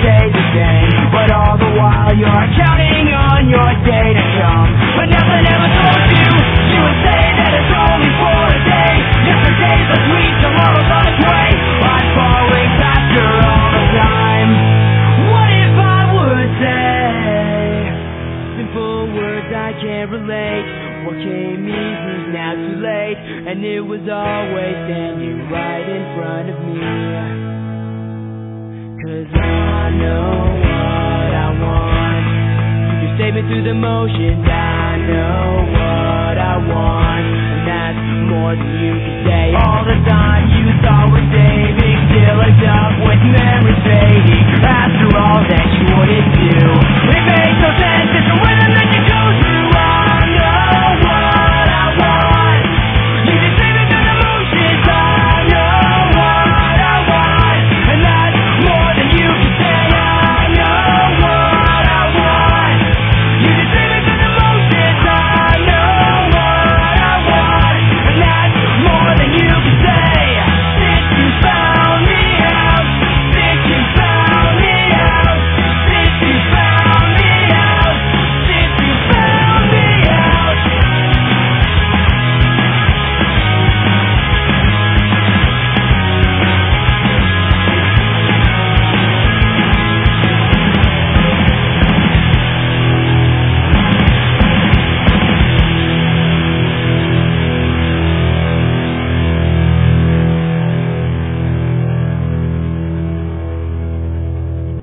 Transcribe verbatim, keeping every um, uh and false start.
stay the same, but all the while you're counting on your day to come. But nothing ever told you, you would say that it's only for a day. Yesterday's a sweet, tomorrow's on its way. I'm falling faster all the time. What if I would say simple words I can't relate? What came easy's now too late, and it was always standing right in front of me. Cause I know what I want. You save me through the motions. I know what I want, and that's more than you can say. All the time you thought was saving, still ends up with memories fading. After all that you